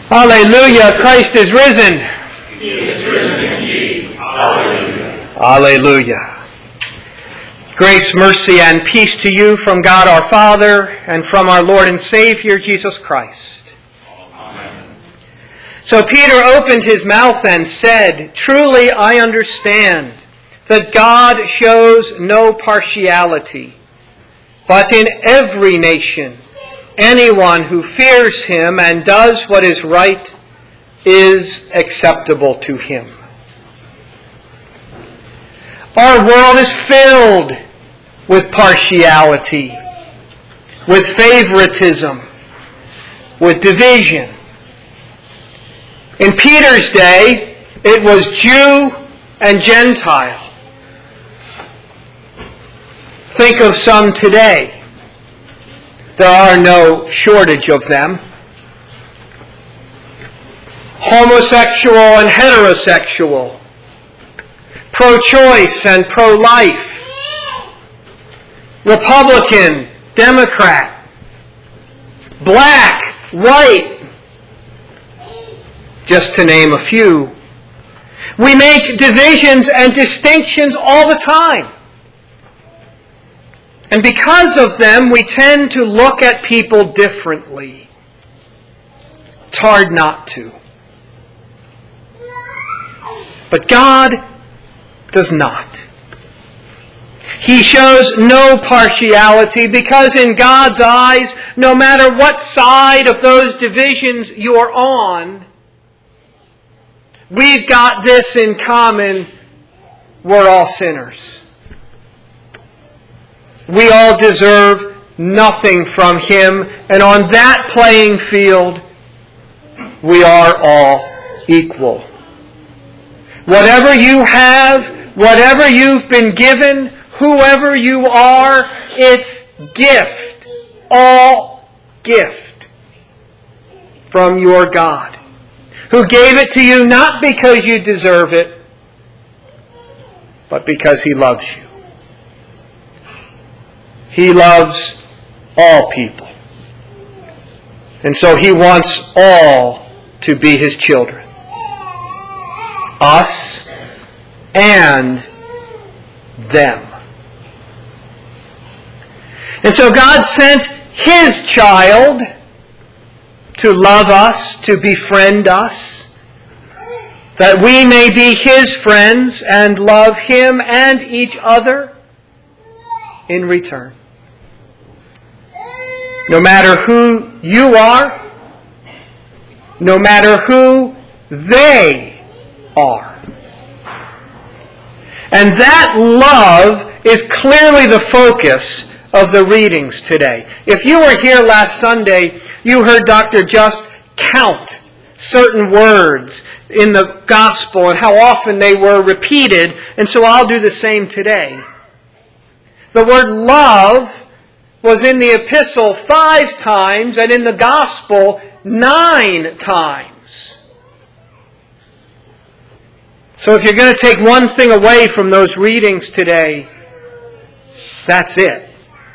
Hallelujah, Christ is risen. He is risen indeed. Hallelujah. Hallelujah. Grace, mercy, and peace to you from God our Father and from our Lord and Savior, Jesus Christ. Amen. So Peter opened his mouth and said, "Truly I understand that God shows no partiality, but in every nation anyone who fears him and does what is right is acceptable to him." Our world is filled with partiality, with favoritism, with division. In Peter's day, it was Jew and Gentile. Think of some today. There are no shortage of them. Homosexual and heterosexual. Pro-choice and pro-life. Republican, Democrat. Black, white. Just to name a few. We make divisions and distinctions all the time. And because of them, we tend to look at people differently. It's hard not to. But God does not. He shows no partiality because in God's eyes, no matter what side of those divisions you're on, we've got this in common: we're all sinners. We all deserve nothing from Him, and on that playing field, we are all equal. Whatever you have, whatever you've been given, whoever you are, it's gift, all gift from your God, who gave it to you not because you deserve it, but because He loves you. He loves all people. And so He wants all to be His children. Us and them. And so God sent His child to love us, to befriend us, that we may be His friends and love Him and each other in return. No matter who you are, no matter who they are. And that love is clearly the focus of the readings today. If you were here last Sunday, you heard Dr. Just count certain words in the gospel and how often they were repeated, and so I'll do the same today. The word love was in the epistle 5 times and in the gospel 9 times. So if you're going to take one thing away from those readings today, that's it.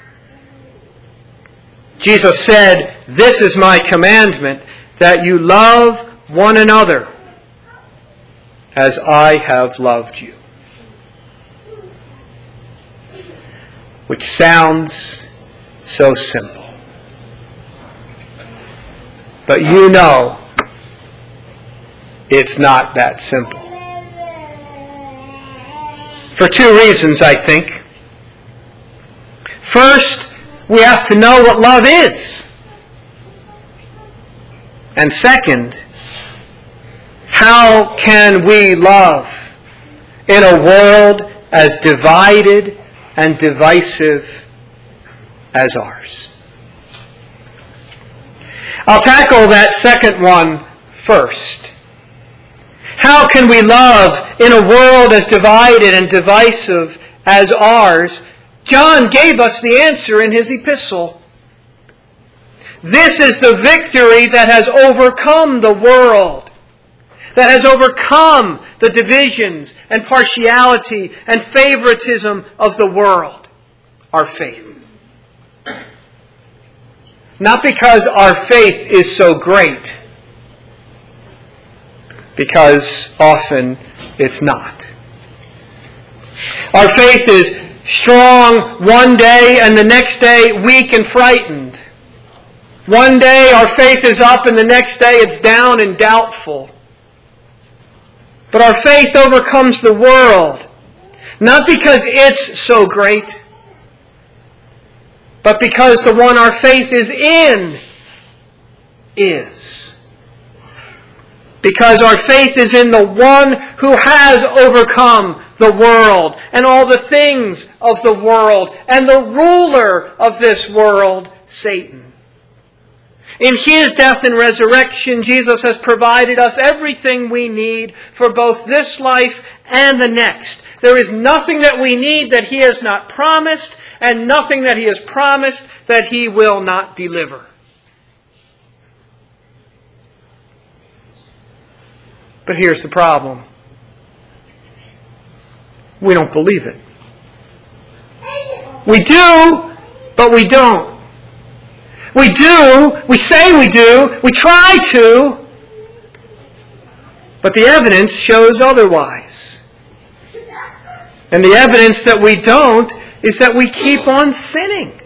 Jesus said, "This is my commandment, that you love one another as I have loved you." Which sounds so simple. But you know it's not that simple. For 2 reasons, I think. First, we have to know what love is. And second, how can we love in a world as divided and divisive as ours? I'll tackle that second one first. How can we love in a world as divided and divisive as ours? John gave us the answer in his epistle. This is the victory that has overcome the world, that has overcome the divisions and partiality and favoritism of the world. Our faith. Not because our faith is so great, because often it's not. Our faith is strong one day and the next day weak and frightened. One day our faith is up and the next day it's down and doubtful. But our faith overcomes the world, not because it's so great, but because the one our faith is in is. Because our faith is in the one who has overcome the world and all the things of the world and the ruler of this world, Satan. In His death and resurrection, Jesus has provided us everything we need for both this life and the next. There is nothing that we need that He has not promised, and nothing that He has promised that He will not deliver. But here's the problem. We don't believe it. We do, but we don't. We do, we say we do, we try to, but the evidence shows otherwise. And the evidence that we don't is that we keep on sinning.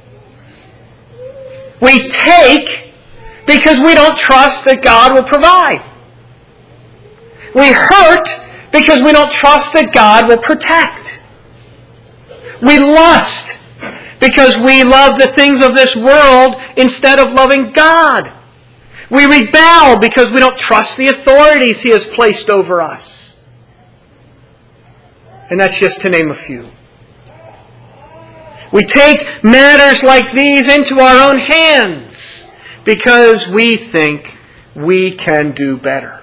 We take because we don't trust that God will provide. We hurt because we don't trust that God will protect. We lust because we love the things of this world instead of loving God. We rebel because we don't trust the authorities He has placed over us. And that's just to name a few. We take matters like these into our own hands because we think we can do better.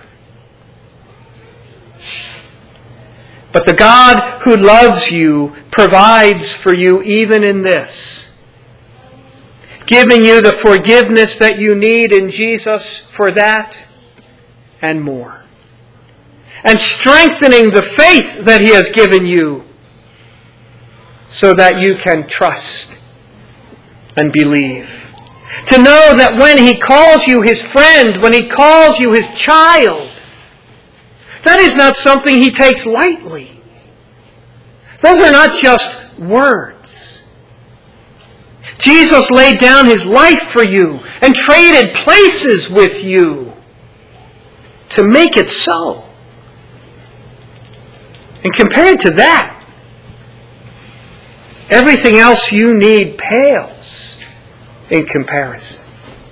But the God who loves you provides for you even in this, giving you the forgiveness that you need in Jesus for that and more, and strengthening the faith that He has given you so that you can trust and believe. To know that when He calls you His friend, when He calls you His child, that is not something He takes lightly. Those are not just words. Jesus laid down His life for you and traded places with you to make it so. And compared to that, everything else you need pales in comparison.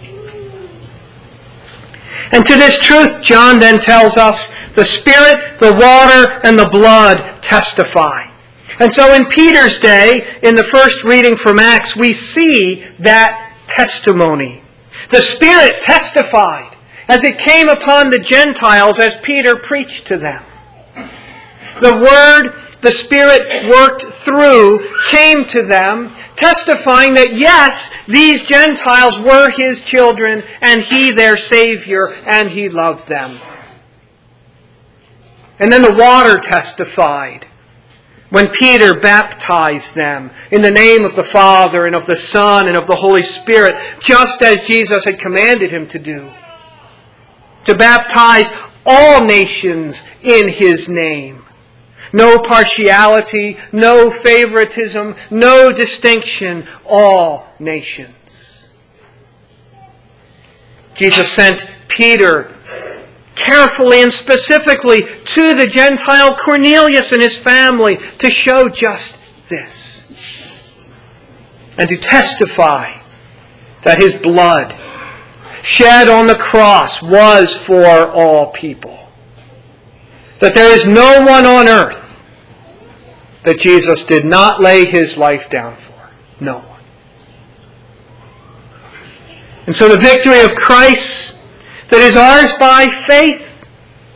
And to this truth, John then tells us, the Spirit, the water, and the blood testify. And so in Peter's day, in the first reading from Acts, we see that testimony. The Spirit testified as it came upon the Gentiles as Peter preached to them. The Word the Spirit worked through came to them, testifying that yes, these Gentiles were His children, and He their Savior, and He loved them. And then the water testified when Peter baptized them in the name of the Father and of the Son and of the Holy Spirit, just as Jesus had commanded him to do. To baptize all nations in His name. No partiality, no favoritism, no distinction, all nations. Jesus sent Peter carefully and specifically to the Gentile Cornelius and his family to show just this. And to testify that His blood shed on the cross was for all people. That there is no one on earth that Jesus did not lay His life down for. No one. And so the victory of Christ that is ours by faith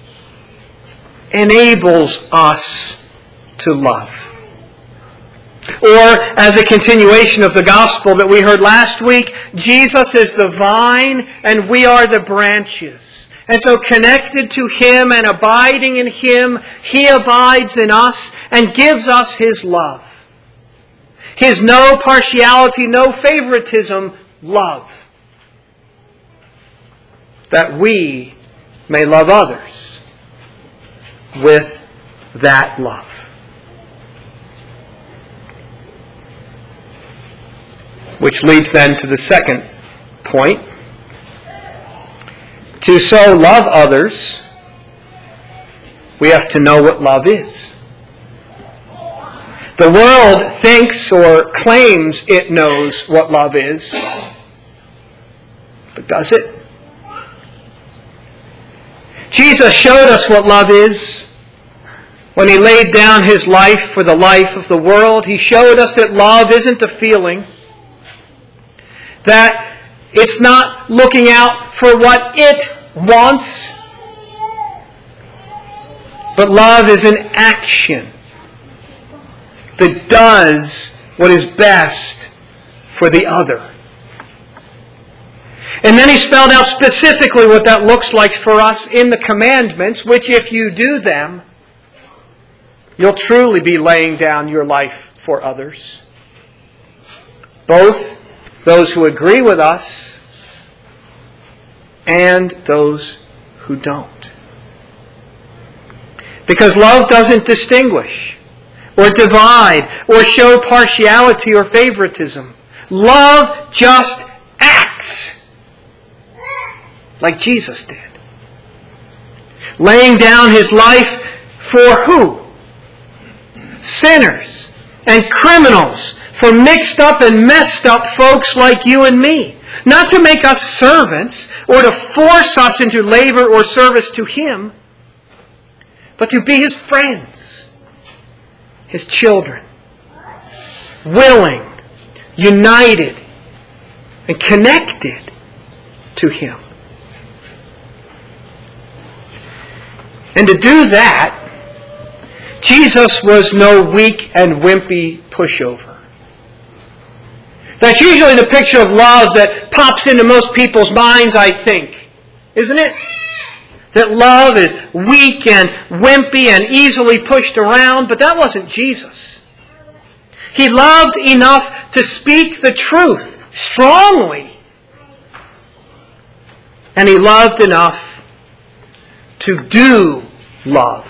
enables us to love. Or, as a continuation of the gospel that we heard last week, Jesus is the vine and we are the branches. And so connected to Him and abiding in Him, He abides in us and gives us His love. His no partiality, no favoritism, love. That we may love others with that love. Which leads then to the second point. To so love others, we have to know what love is. The world thinks or claims it knows what love is. But does it? Jesus showed us what love is when He laid down His life for the life of the world. He showed us that love isn't a feeling, that it's not looking out for what it wants, but love is an action that does what is best for the other. And then He spelled out specifically what that looks like for us in the commandments, which if you do them, you'll truly be laying down your life for others. Both those who agree with us and those who don't. Because love doesn't distinguish or divide or show partiality or favoritism. Love just acts like Jesus did. Laying down His life for who? Sinners and criminals, for mixed up and messed up folks like you and me. Not to make us servants or to force us into labor or service to Him, but to be His friends, His children, willing, united, and connected to Him. And to do that, Jesus was no weak and wimpy pushover. That's usually the picture of love that pops into most people's minds, I think. Isn't it? That love is weak and wimpy and easily pushed around, but that wasn't Jesus. He loved enough to speak the truth strongly. And He loved enough to do love,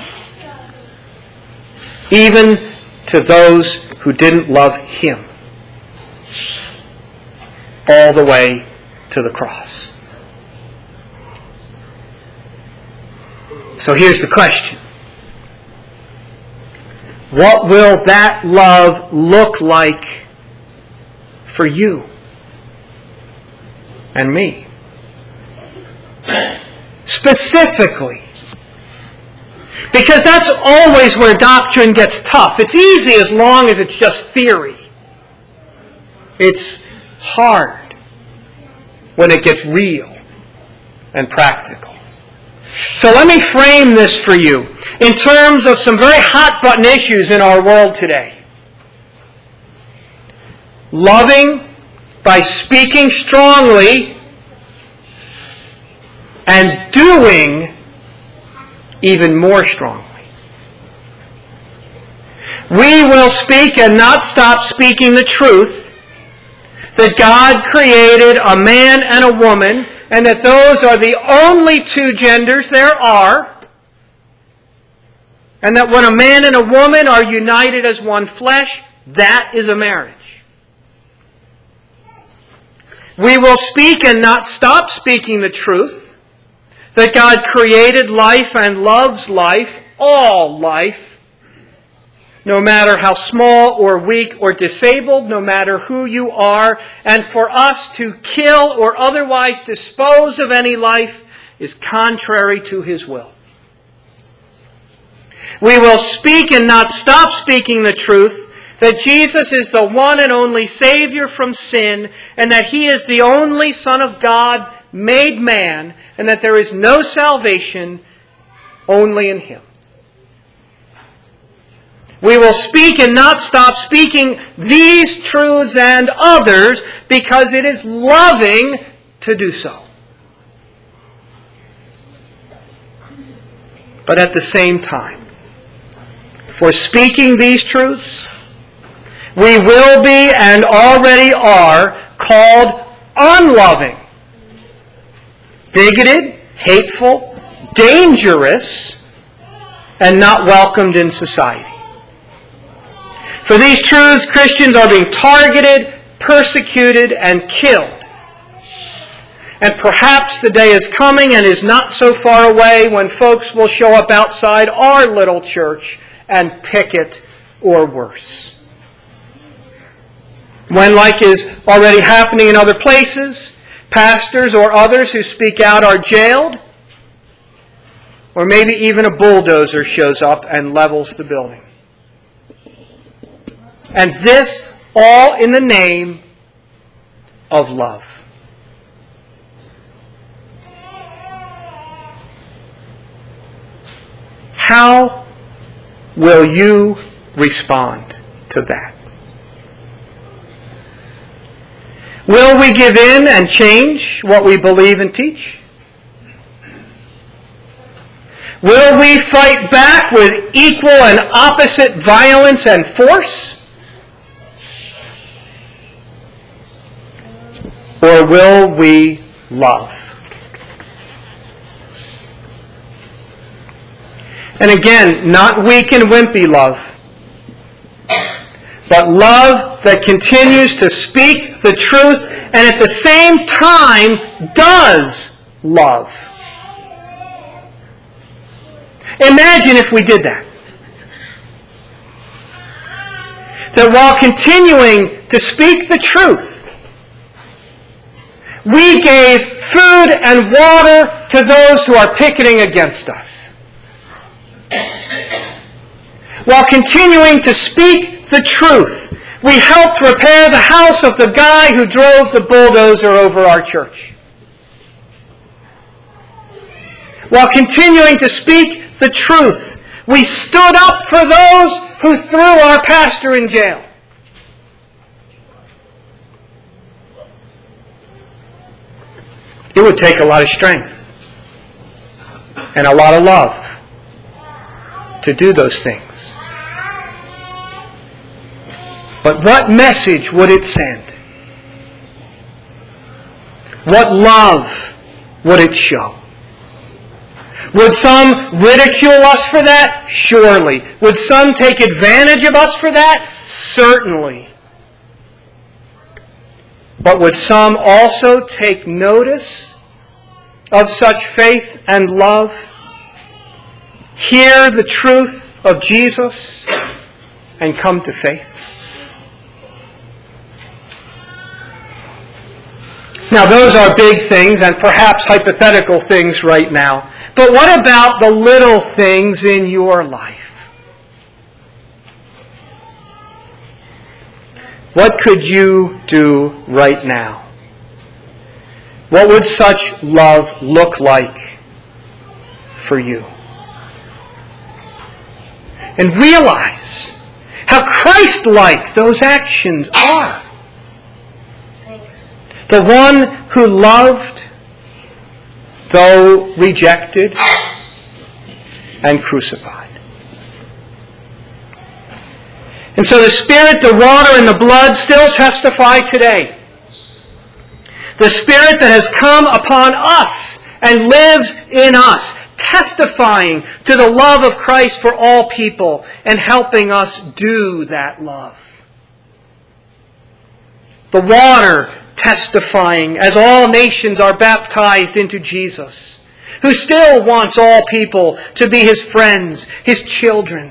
even to those who didn't love Him, all the way to the cross. So here's the question. What will that love look like for you and me? Specifically. Because that's always where doctrine gets tough. It's easy as long as it's just theory. It's hard when it gets real and practical. So let me frame this for you in terms of some very hot-button issues in our world today. Loving by speaking strongly and doing even more strongly. We will speak and not stop speaking the truth that God created a man and a woman, and that those are the only two genders there are, and that when a man and a woman are united as one flesh, that is a marriage. We will speak and not stop speaking the truth that God created life and loves life, all life, no matter how small or weak or disabled, no matter who you are, and for us to kill or otherwise dispose of any life is contrary to His will. We will speak and not stop speaking the truth that Jesus is the one and only Savior from sin, and that He is the only Son of God made man, and that there is no salvation only in Him. We will speak and not stop speaking these truths and others because it is loving to do so. But at the same time, for speaking these truths, we will be and already are called unloving, bigoted, hateful, dangerous, and not welcomed in society. For these truths, Christians are being targeted, persecuted, and killed. And perhaps the day is coming and is not so far away when folks will show up outside our little church and picket or worse. When, like is already happening in other places, pastors or others who speak out are jailed, or maybe even a bulldozer shows up and levels the building. And this all in the name of love. How will you respond to that? Will we give in and change what we believe and teach? Will we fight back with equal and opposite violence and force? Or will we love? And again, not weak and wimpy love, but love that continues to speak the truth and at the same time does love. Imagine if we did that. That while continuing to speak the truth, we gave food and water to those who are picketing against us. While continuing to speak the truth, we helped repair the house of the guy who drove the bulldozer over our church. While continuing to speak the truth, we stood up for those who threw our pastor in jail. It would take a lot of strength and a lot of love to do those things. But what message would it send? What love would it show? Would some ridicule us for that? Surely. Would some take advantage of us for that? Certainly. But would some also take notice of such faith and love? Hear the truth of Jesus and come to faith? Now, those are big things and perhaps hypothetical things right now. But what about the little things in your life? What could you do right now? What would such love look like for you? And realize how Christ-like those actions are. The one who loved, though rejected and crucified. And so the Spirit, the water, and the blood still testify today. The Spirit that has come upon us and lives in us, testifying to the love of Christ for all people and helping us do that love. The water testifying as all nations are baptized into Jesus, who still wants all people to be His friends, His children.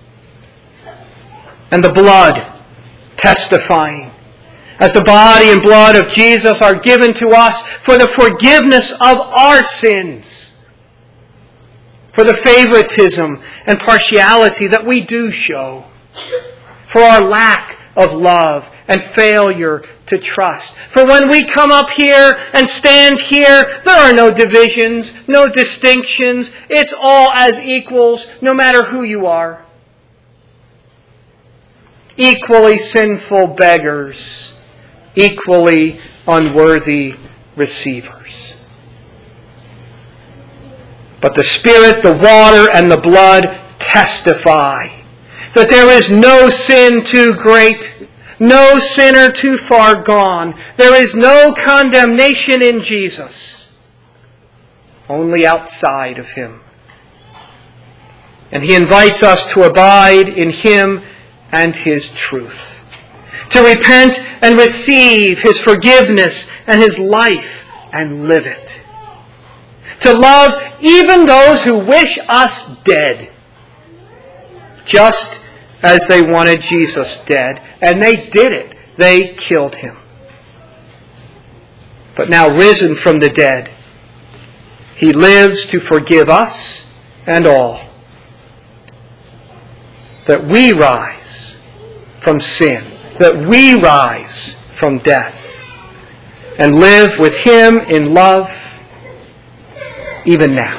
And the blood testifying as the body and blood of Jesus are given to us for the forgiveness of our sins, for the favoritism and partiality that we do show, for our lack of love and failure to trust. For when we come up here and stand here, there are no divisions, no distinctions. It's all as equals, no matter who you are. Equally sinful beggars, equally unworthy receivers. But the Spirit, the water, and the blood testify that there is no sin too great, no sinner too far gone. There is no condemnation in Jesus, only outside of Him. And he invites us to abide in him and his truth, to repent and receive his forgiveness and his life and live it, to love even those who wish us dead, just as they wanted Jesus dead. And they did it. They killed him. But now risen from the dead, he lives to forgive us and all, that we rise from sin, that we rise from death, and live with him in love even now.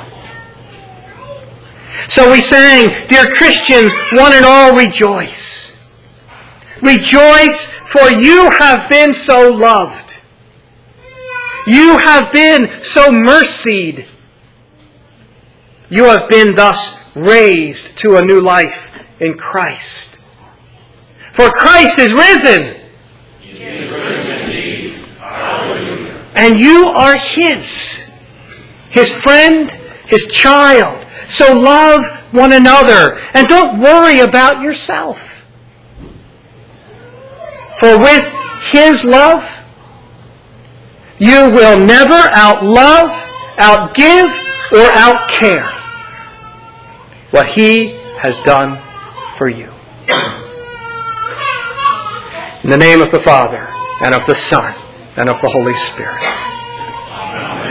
So we sang, "Dear Christians, one and all rejoice. Rejoice, for you have been so loved. You have been so mercied. You have been thus raised to a new life in Christ. For Christ is risen. He is risen indeed. Hallelujah. And you are his friend, his child. So love one another and don't worry about yourself. For with his love, you will never outlove, outgive, or outcare what he has done for you. In the name of the Father, and of the Son, and of the Holy Spirit.